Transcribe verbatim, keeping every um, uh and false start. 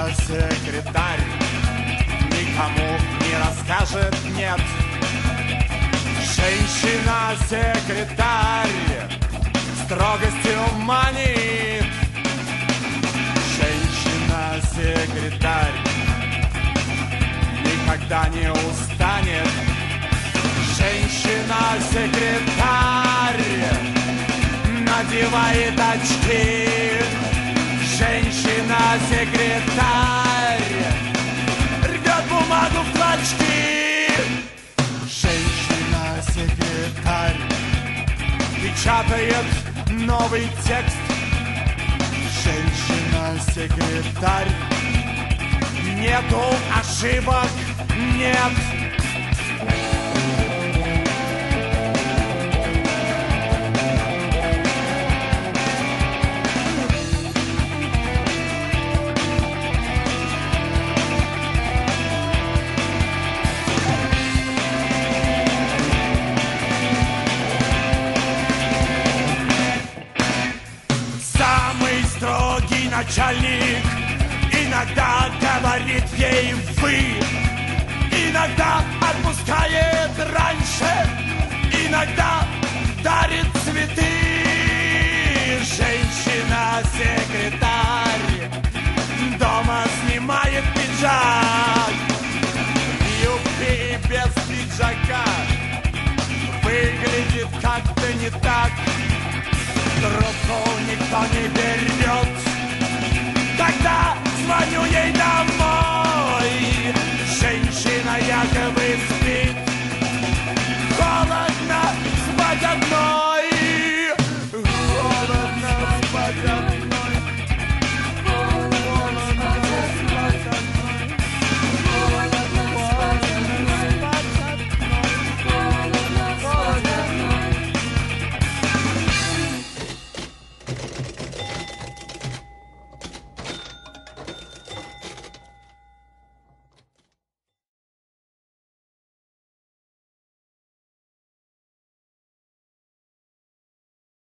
Женщина-секретарь никому не расскажет нет. Женщина-секретарь строгостью манит. Женщина-секретарь никогда не устанет. Женщина-секретарь надевает очки. Женщина-секретарь рвет бумагу в клочки. Женщина-секретарь печатает новый текст. Женщина-секретарь нету ошибок, нет. Начальник иногда говорит ей «вы», иногда отпускает раньше, иногда дарит цветы. Женщина-секретарь дома снимает пиджак. В юбке и без пиджака выглядит как-то не так. Трубку никто не берет.